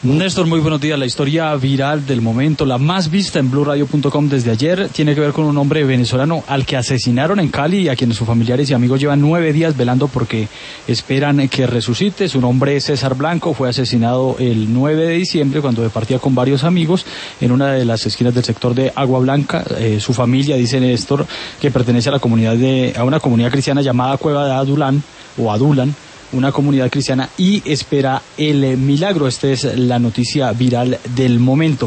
Néstor, muy buenos días. La historia viral del momento, la más vista en BluRadio.com desde ayer, tiene que ver con un hombre venezolano al que asesinaron en Cali y a quienes sus familiares y amigos llevan 9 días velando porque esperan que resucite. Su nombre es César Blanco, fue asesinado el 9 de diciembre cuando departía con varios amigos en una de las esquinas del sector de Agua Blanca. Su familia, dice Néstor, que pertenece a una comunidad cristiana llamada Cueva de Adulan, una comunidad cristiana, y espera el milagro. Esta es la noticia viral del momento.